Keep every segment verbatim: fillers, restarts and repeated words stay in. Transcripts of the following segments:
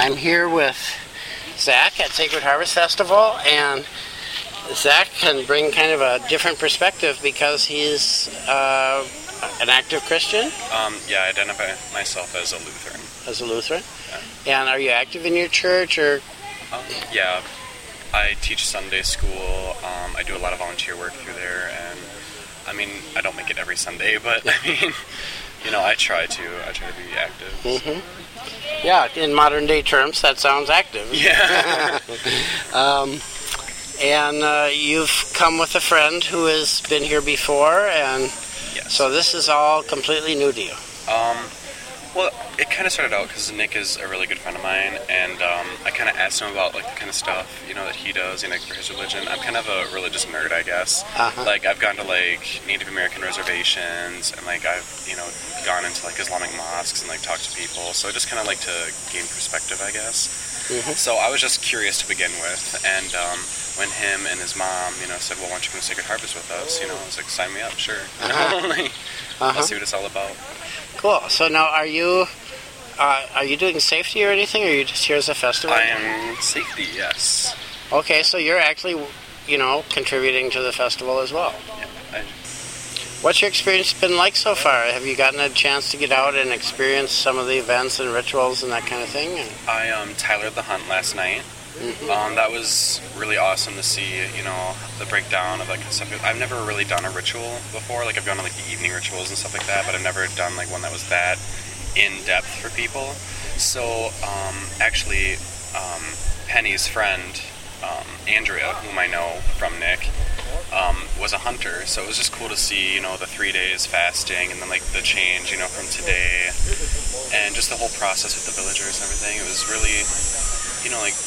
I'm here with Zach at Sacred Harvest Festival, and Zach can bring kind of a different perspective because he's uh, an active Christian. Um, yeah, I identify myself as a Lutheran. As a Lutheran? Yeah. And are you active in your church, or? Um, yeah, I teach Sunday school. Um, I do a lot of volunteer work through there, and I mean, I don't make it every Sunday, but I mean, you know, I try to. I try to be active. Mm-hmm. Yeah, in modern day terms, that sounds active. Yeah. um, and uh, you've come with a friend who has been here before, and yes. So this is all completely new to you. Um, well, it kind of started out because Nick is a really good friend of mine, and um, I kind of asked him about like the kind of stuff, you know, that he does, you know, for his religion. I'm kind of a religious nerd, I guess. Uh-huh. Like, I've gone to like Native American reservations, and like I've, you know, gone into like Islamic mosques and like talked to people. So I just kind of like to gain perspective, I guess. Mm-hmm. So I was just curious to begin with, and um, when him and his mom, you know, said, "Well, why don't you come to Sacred Harvest with us?" You know, I was like, "Sign me up, sure." You know, like, uh-huh. I'll see what it's all about. Cool. So now, are you uh, are you doing safety or anything, or are you just here as a festival? I am safety, yes. Okay, so you're actually, you know, contributing to the festival as well. Yeah. I, What's your experience been like so far? Have you gotten a chance to get out and experience some of the events and rituals and that kind of thing? I um, Tylered the Hunt last night. Mm-hmm. Um, that was really awesome to see, you know, the breakdown of like stuff. I've never really done a ritual before. Like, I've gone to like the evening rituals and stuff like that, but I've never done like one that was that in depth for people. So um, actually, um, Penny's friend, um, Andrea, whom I know from Nick, um, was a hunter. So it was just cool to see, you know, the three days fasting and then like the change, you know, from today, and just the whole process with the villagers and everything. It was really, you know, like,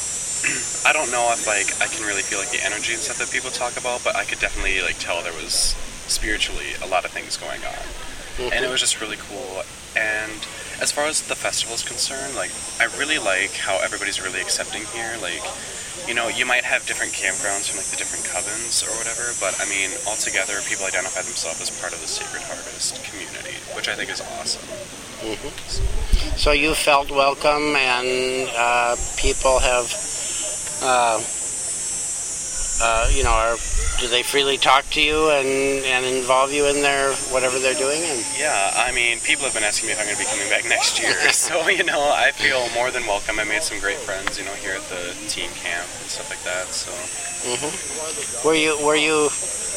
I don't know if like I can really feel like the energy and stuff that people talk about, but I could definitely like tell there was spiritually a lot of things going on. Mm-hmm. And it was just really cool. And as far as the festival is concerned, like, I really like how everybody's really accepting here. Like, you know, you might have different campgrounds from like the different covens or whatever, but I mean, altogether people identify themselves as part of the Sacred Harvest community, which I think is awesome. Mm-hmm. So. so you felt welcome, and uh, people have Uh, uh, you know, are, do they freely talk to you and, and involve you in their whatever they're doing? And yeah, I mean, people have been asking me if I'm going to be coming back next year, so, you know, I feel more than welcome. I made some great friends, you know, here at the teen camp and stuff like that, so. Mm-hmm. Were you, were you,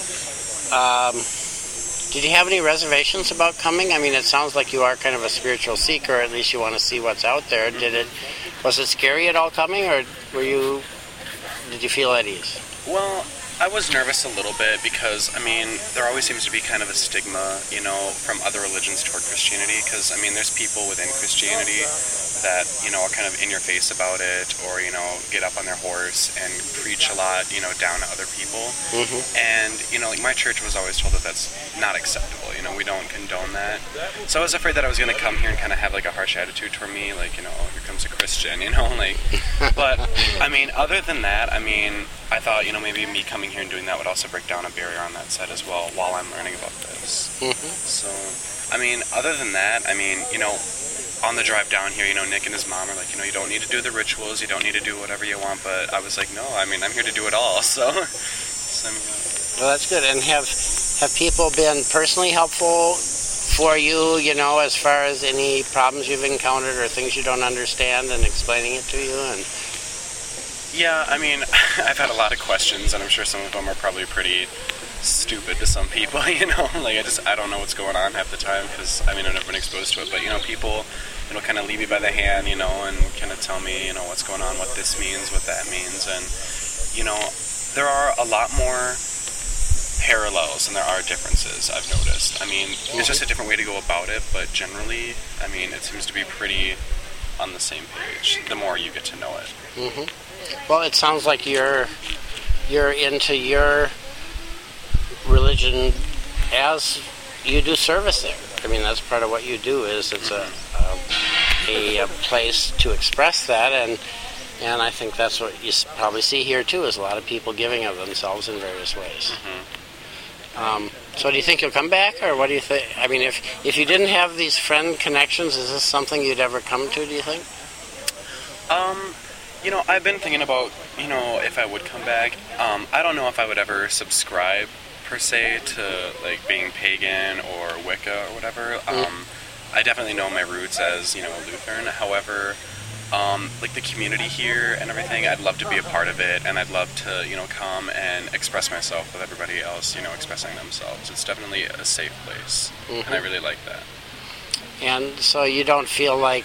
um, did you have any reservations about coming? I mean, it sounds like you are kind of a spiritual seeker, or at least you want to see what's out there. Did it, was it scary at all coming, or were you, did you feel at ease? Well, I was nervous a little bit because, I mean, there always seems to be kind of a stigma, you know, from other religions toward Christianity, because, I mean, there's people within Christianity that, you know, are kind of in your face about it, or, you know, get up on their horse and preach a lot, you know, down to other people. Mm-hmm. And, you know, like, my church was always told that that's not acceptable, you know, we don't condone that. So I was afraid that I was going to come here and kind of have, like, a harsh attitude toward me, like, you know, here comes a Christian, you know, like, but, I mean, other than that, I mean, I thought, you know, maybe me coming here and doing that would also break down a barrier on that side as well while I'm learning about this. Mm-hmm. So, I mean, other than that, I mean, you know, on the drive down here, you know, Nick and his mom are like, you know, you don't need to do the rituals, you don't need to do whatever you want, but I was like, no, I mean, I'm here to do it all, so. so I mean, uh, well, that's good. And have have people been personally helpful for you, you know, as far as any problems you've encountered or things you don't understand, and explaining it to you? And yeah, I mean, I've had a lot of questions, and I'm sure some of them are probably pretty stupid to some people, you know, like, I just, I don't know what's going on half the time, because, I mean, I've never been exposed to it, but, you know, people, you know, kind of lead me by the hand, you know, and kind of tell me, you know, what's going on, what this means, what that means, and, you know, there are a lot more parallels than there are differences, I've noticed. I mean, mm-hmm. It's just a different way to go about it, but generally, I mean, it seems to be pretty on the same page, the more you get to know it. Mm-hmm. Well, it sounds like you're you're into your religion as you do service there. I mean, that's part of what you do. Is it's a a, a place to express that, and and I think that's what you probably see here too. Is a lot of people giving of themselves in various ways. Mm-hmm. Um, so, do you think you'll come back, or what do you think? I mean, if if you didn't have these friend connections, is this something you'd ever come to? Do you think? Um, you know, I've been thinking about, you know, if I would come back. Um, I don't know if I would ever subscribe per se to like being pagan or Wicca or whatever. Mm. Um, I definitely know my roots as, you know, Lutheran. However, um, like the community here and everything, I'd love to be a part of it, and I'd love to, you know, come and express myself with everybody else, you know, expressing themselves. It's definitely a safe place, Mm-hmm. and I really like that. And so you don't feel like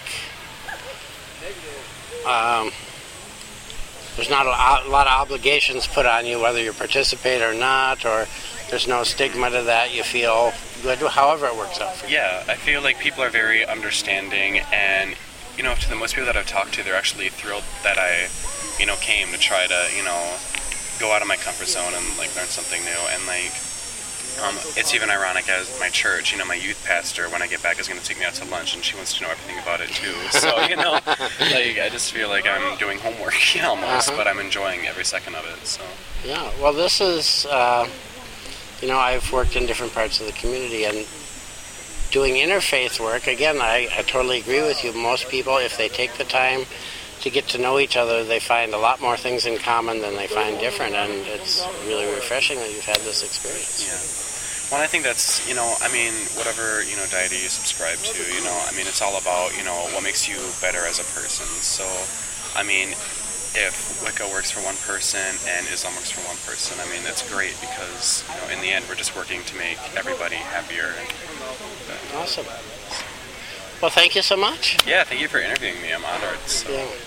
um, there's not a lot, a lot of obligations put on you whether you participate or not, or there's no stigma to that. You feel good however it works out for you. Yeah, I feel like people are very understanding, and you know, to the most people that I've talked to, they're actually thrilled that I, you know, came to try to, you know, go out of my comfort zone and like learn something new. And like, um, it's even ironic as my church, you know, my youth pastor, when I get back, is going to take me out to lunch, and she wants to know everything about it too. So you know, like I just feel like I'm doing homework almost, Uh-huh. but I'm enjoying every second of it. So Yeah, well, this is, uh, you know, I've worked in different parts of the community, and doing interfaith work, again, I, I totally agree with you. Most people, if they take the time to get to know each other, they find a lot more things in common than they find different, and it's really refreshing that you've had this experience. yeah. Well, I think that's, you know, I mean, whatever, you know, deity you subscribe to, you know, I mean, it's all about, you know, what makes you better as a person. So, I mean, if Wicca works for one person and Islam works for one person, I mean, that's great because, you know, in the end, we're just working to make everybody happier. And, uh, Awesome. Well, thank you so much. yeah, thank you for interviewing me. I'm honored. So. Yeah.